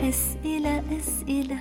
أسئلة أسئلة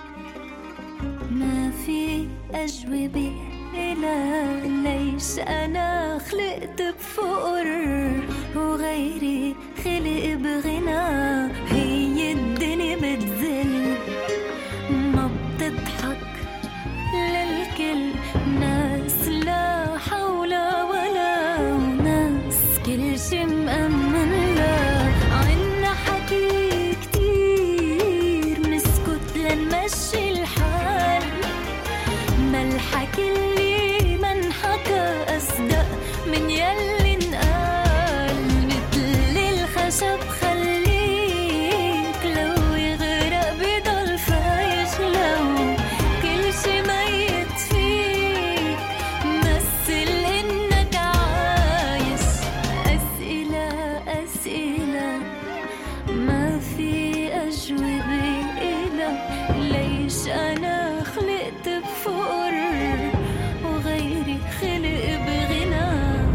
ما في أجوبة إلى ليش أنا خلقت بفقر وغيري خلق بغنى. هي الدنيا بتذل ما بتضحك للكل، ناس لا حول ولا وناس كل شي مأمن لا. عنا حكي كتير نسكت لنمشي الحال، ما الحكي اللي منحكى أصدق من يلي انقال. مثل الخشب خليك لو يغرق بضل فايش، لو كل شي ميت فيك مثل إنك عايش. أسئلة أسئلة ما في أجوبة إلى ليش أنا خلقت بفقر وغيري خلق بغنى.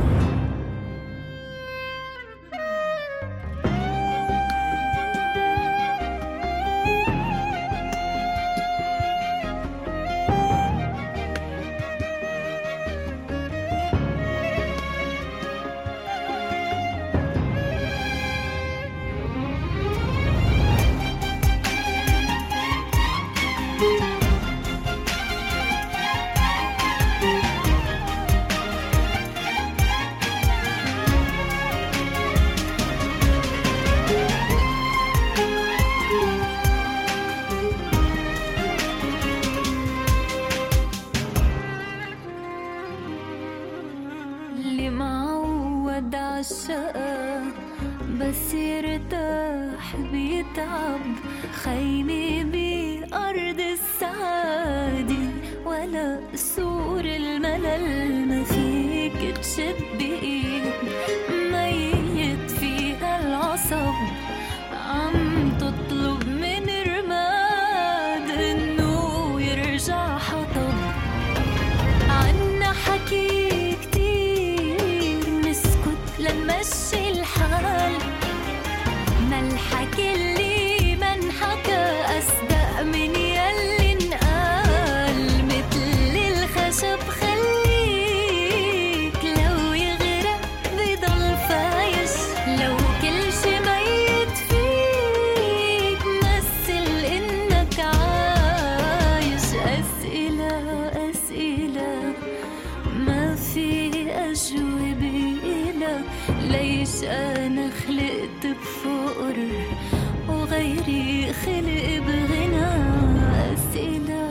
اللي معود عالشقا بس يرتاح بيتعب، خيمة بأرض السعادة ولا سور الملل. ما فيك تشد بإيد ميت فيها العصب، عم تطلب من رماد إنه يرجع حطب. عنا حكي لنمشي الحال، ما الحكي اللي منحكى أصدق من يلي انقال. مثل الخشب خليك لو يغرق بضل فايش، لو كل شي ميت فيك مثل إنك عايش. أسئلة أسئلة ما في أجوبة إلى ليش أنا خلقت بفقر وغيري خلق بغنى. أسئلة